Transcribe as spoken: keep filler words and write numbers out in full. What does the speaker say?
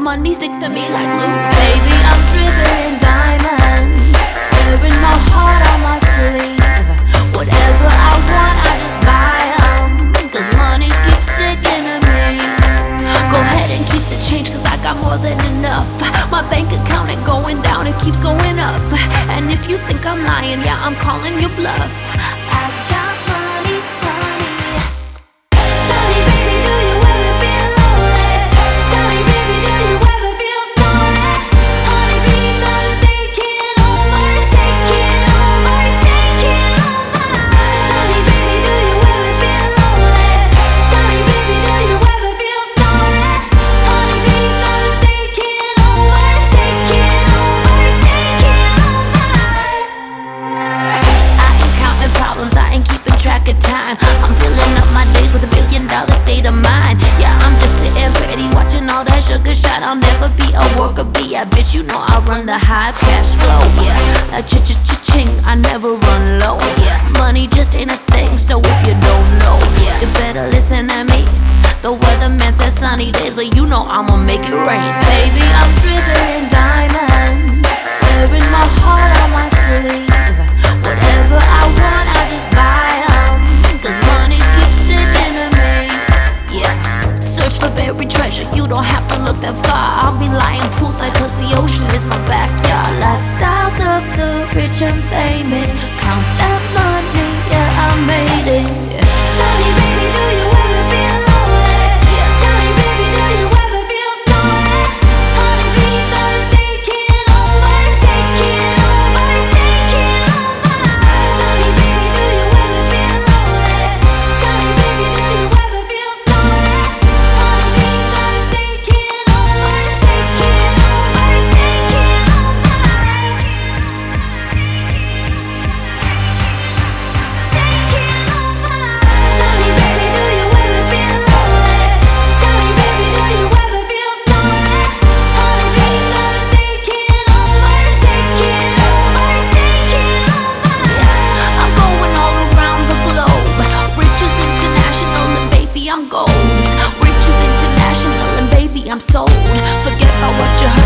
money sticks to me like glue. Baby, I'm dripping in diamonds, wearing my heart on my sleeve. Whatever I want, I just buy them, cause money keeps sticking to me. Go ahead and keep the change, cause I got more than enough. My bank account ain't going down, it keeps going up. And if you think I'm lying, yeah, I'm calling your bluff. I got money, money. Tell me, baby, do you ever feel lonely? Tell me, baby, do you ever feel sorry? Honey, please, I'm taking over, taking over, taking over. Tell me, baby, do you ever feel lonely? Tell me, baby, do you ever feel sorry? Honey, please, I'm taking over, taking over, taking over. I ain't counting problems, I ain't keeping track of time. I'm filling up my days with a billion dollar state of mind. Yeah, I'm just sitting pretty, watching all that sugar shine. I'll never be a worker bee, yeah, bitch, you know I run the hive, cash flow, yeah. A ch-ch-ch-ching, I never run low, yeah. Money just ain't a thing, so if you don't know, yeah, you better listen to me. The weatherman says sunny days, but you know I'ma make it rain. Baby, I'm dripping in diamonds, wearing my heart on my sleeve. Whatever I want, I just buy them, cause money keeps sticking to me. Yeah, search for buried treasure, you don't have to look that far. I'll be lying poolside cause the ocean is my backyard. Lifestyles of the rich and famous, count that money, yeah, I made it. Tell me, baby, do you ever feel lonely? Tell me, baby, do you ever feel sorry? Honey, please, I'm taking over, taking over, taking over. Tell me, baby, do you ever feel lonely? Tell me, baby, do you ever feel sorry? Honey, please, I'm taking over, taking over, taking over. Taking over. Tell me, baby, do you ever feel lonely? Tell me, baby, do you ever feel sorry? Honey, please, I'm taking over, taking over, taking over. I'm going all around the globe. Riches international and baby, I'm gold. Riches international and baby, I'm sold. Forget about what you heard.